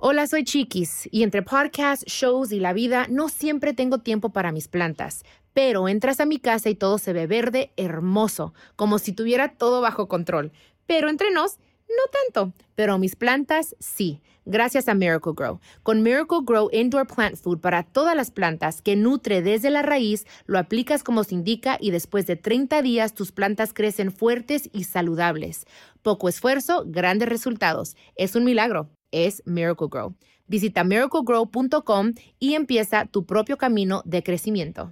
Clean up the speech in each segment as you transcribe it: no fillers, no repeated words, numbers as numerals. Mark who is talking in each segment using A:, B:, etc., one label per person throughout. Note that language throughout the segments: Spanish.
A: Hola, soy Chiquis y entre podcasts, shows y la vida no siempre tengo tiempo para mis plantas. Pero entras a mi casa y todo se ve verde, hermoso, como si tuviera todo bajo control. Pero entre nos, no tanto. Pero mis plantas, sí, gracias a Miracle-Gro. Con Miracle-Gro Indoor Plant Food para todas las plantas que nutre desde la raíz, lo aplicas como se indica y después de 30 días tus plantas crecen fuertes y saludables. Poco esfuerzo, grandes resultados. Es un milagro. Es Miracle-Gro. Visita miraclegrow.com y empieza tu propio camino de crecimiento.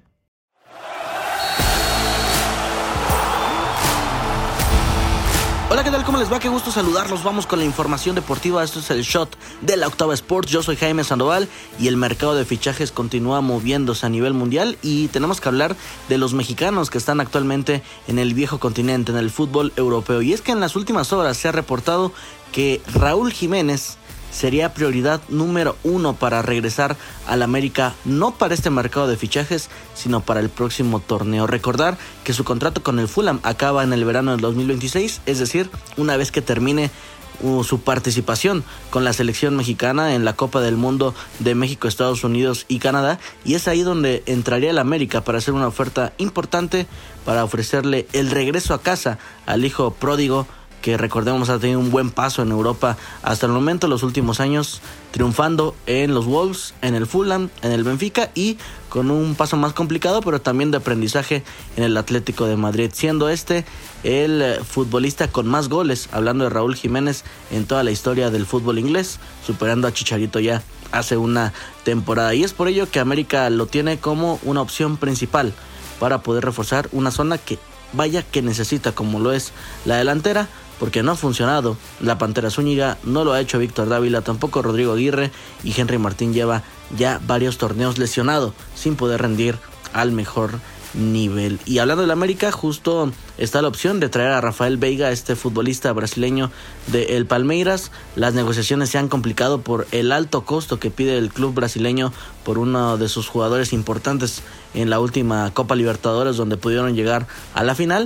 B: Hola, ¿qué tal? ¿Cómo les va? Qué gusto saludarlos. Vamos con la información deportiva. Esto es el Shot de la Octava Sports. Yo soy Jaime Sandoval y el mercado de fichajes continúa moviéndose a nivel mundial y tenemos que hablar de los mexicanos que están actualmente en el viejo continente, en el fútbol europeo. Y es que en las últimas horas se ha reportado que Raúl Jiménez sería prioridad número 1 para regresar al América, no para este mercado de fichajes, sino para el próximo torneo. Recordar que su contrato con el Fulham acaba en el verano del 2026, es decir, una vez que termine su participación con la selección mexicana en la Copa del Mundo de México, Estados Unidos y Canadá, y es ahí donde entraría el América para hacer una oferta importante para ofrecerle el regreso a casa al hijo pródigo, que recordemos ha tenido un buen paso en Europa hasta el momento, los últimos años, triunfando en los Wolves, en el Fulham, en el Benfica y con un paso más complicado, pero también de aprendizaje en el Atlético de Madrid, siendo este el futbolista con más goles, hablando de Raúl Jiménez, en toda la historia del fútbol inglés, superando a Chicharito ya hace una temporada. Y es por ello que América lo tiene como una opción principal para poder reforzar una zona que vaya que necesita, como lo es la delantera, porque no ha funcionado la Pantera Zúñiga, no lo ha hecho Víctor Dávila, tampoco Rodrigo Aguirre, y Henry Martín lleva ya varios torneos lesionado sin poder rendir al mejor nivel. Y hablando del América, justo está la opción de traer a Rafael Veiga, este futbolista brasileño del Palmeiras. Las negociaciones se han complicado por el alto costo que pide el club brasileño por uno de sus jugadores importantes en la última Copa Libertadores, donde pudieron llegar a la final,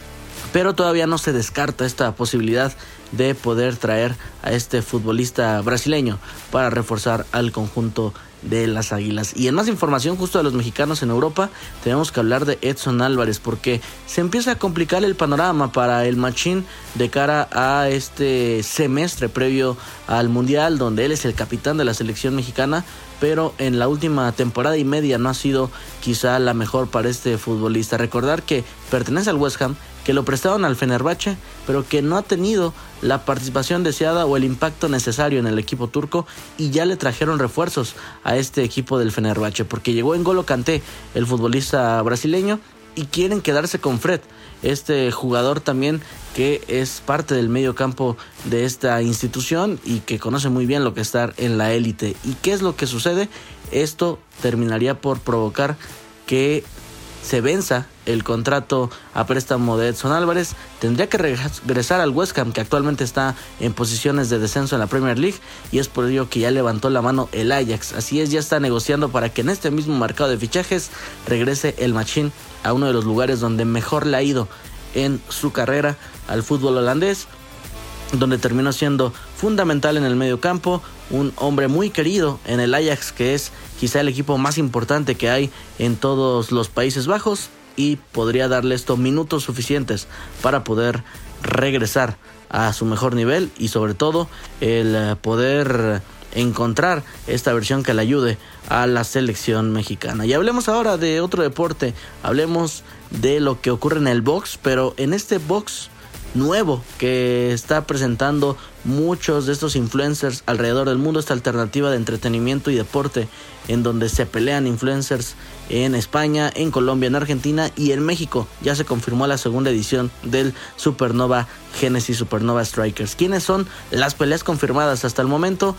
B: pero todavía no se descarta esta posibilidad de poder traer a este futbolista brasileño para reforzar al conjunto de las Águilas. Y en más información justo de los mexicanos en Europa, tenemos que hablar de Edson Álvarez, porque se empieza a complicar el panorama para el Machín de cara a este semestre previo al Mundial, donde él es el capitán de la selección mexicana, pero en la última temporada y media no ha sido quizá la mejor para este futbolista. Recordar que pertenece al West Ham, que lo prestaron al Fenerbahce, pero que no ha tenido la participación deseada o el impacto necesario en el equipo turco, y ya le trajeron refuerzos a este equipo del Fenerbahce, porque llegó N'Golo Kanté, el futbolista brasileño, y quieren quedarse con Fred, este jugador también que es parte del medio campo de esta institución y que conoce muy bien lo que es estar en la élite. ¿Y qué es lo que sucede? Esto terminaría por provocar que se venza el contrato a préstamo de Edson Álvarez. Tendría que regresar al West Ham, que actualmente está en posiciones de descenso en la Premier League, y es por ello que ya levantó la mano el Ajax. Así es, ya está negociando para que en este mismo mercado de fichajes regrese el Machín a uno de los lugares donde mejor le ha ido en su carrera, al fútbol holandés, donde terminó siendo fundamental en el medio campo, un hombre muy querido en el Ajax, que es quizá el equipo más importante que hay en todos los Países Bajos, y podría darle esto minutos suficientes para poder regresar a su mejor nivel y sobre todo el poder encontrar esta versión que le ayude a la selección mexicana. Y hablemos ahora de otro deporte, hablemos de lo que ocurre en el box, pero en este box nuevo que está presentando muchos de estos influencers alrededor del mundo, esta alternativa de entretenimiento y deporte en donde se pelean influencers en España, en Colombia, en Argentina y en México. Ya se confirmó la segunda edición del Supernova Genesis Supernova Strikers. ¿Quiénes son las peleas confirmadas hasta el momento?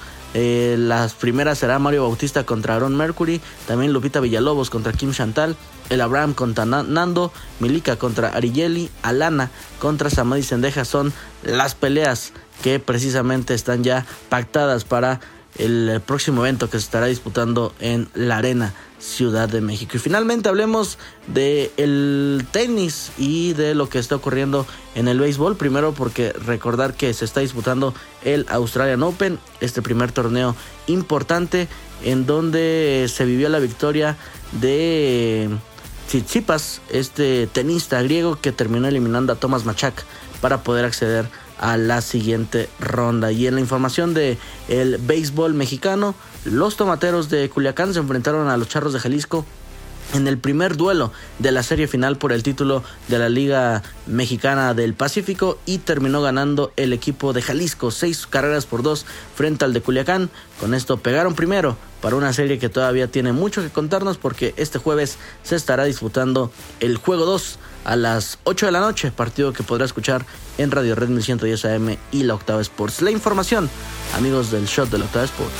B: Las primeras será Mario Bautista contra Aaron Mercury, también Lupita Villalobos contra Kim Chantal, El Abraham contra Nando, Milika contra Arigeli, Alana contra Samadhi Sendeja. Son las peleas que precisamente están ya pactadas para el próximo evento que se estará disputando en la Arena Ciudad de México. Y finalmente hablemos del tenis y de lo que está ocurriendo en el béisbol. Primero, porque recordar que se está disputando el Australian Open, este primer torneo importante en donde se vivió la victoria de Tsitsipas, este tenista griego que terminó eliminando a Thomas Machak para poder acceder a la siguiente ronda. Y en la información de el béisbol mexicano, los Tomateros de Culiacán se enfrentaron a los Charros de Jalisco en el primer duelo de la serie final por el título de la Liga Mexicana del Pacífico y terminó ganando el equipo de Jalisco 6-2 frente al de Culiacán. Con esto pegaron primero para una serie que todavía tiene mucho que contarnos, porque este jueves se estará disputando el juego 2 a las 8 de la noche, partido que podrá escuchar en Radio Red 1110 AM y la Octava Sports. La información, amigos del Shot de la Octava Sports.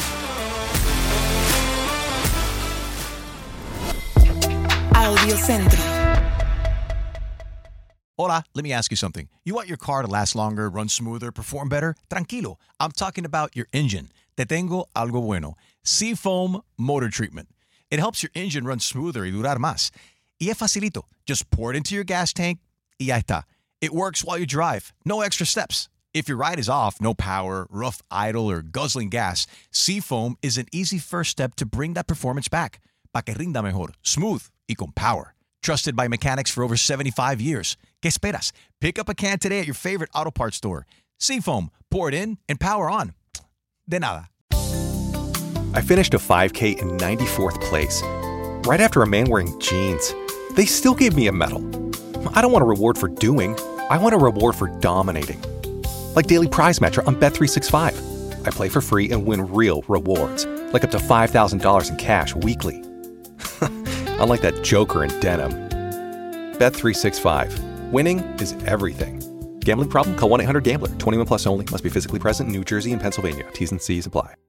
C: Audio Centro.
D: Hola, let me ask you something. You want your car to last longer, run smoother, perform better? Tranquilo, I'm talking about your engine. Te tengo algo bueno. Seafoam Motor Treatment. It helps your engine run smoother y durar más. Y es facilito. Just pour it into your gas tank y ya está. It works while you drive. No extra steps. If your ride is off, no power, rough idle, or guzzling gas, Seafoam is an easy first step to bring that performance back. Pa' que rinda mejor, smooth y con power. Trusted by mechanics for over 75 years. ¿Qué esperas? Pick up a can today at your favorite auto parts store. Seafoam, pour it in and power on. De nada.
E: I finished a 5K in 94th place, right after a man wearing jeans. They still gave me a medal. I don't want a reward for doing. I want a reward for dominating. Like Daily Prize Match on Bet365. I play for free and win real rewards, like up to $5,000 in cash weekly. Unlike that joker in denim. Bet365. Winning is everything. Gambling problem? Call 1-800-GAMBLER. 21 plus only. Must be physically present in New Jersey and Pennsylvania. T's and C's apply.